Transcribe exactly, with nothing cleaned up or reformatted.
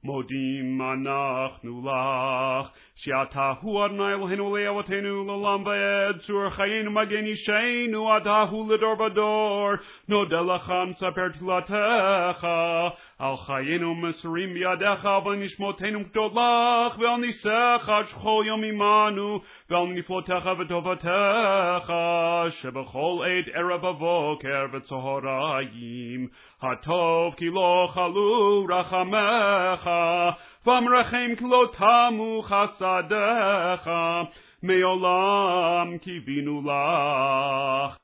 מודים אנחנו לך, שאתה הוא אדוני אלוהינו לאבותינו לעולם ועד, צור חיינו מגן אישנו, אתה הוא לדור ודור, נודה לך נספר תפילתך, על חיינו מסורים בידיך, ועל נשמותינו גדול לך, ועל ניסיך שכל יום עמנו, ועל נפלותיך וטובתך, שבכל עת ערב ובוקר וצהריים, הטוב כי לא חלו רחמך, והמרחם כי לא תמו חסדיך, מעולם קיווינו לך.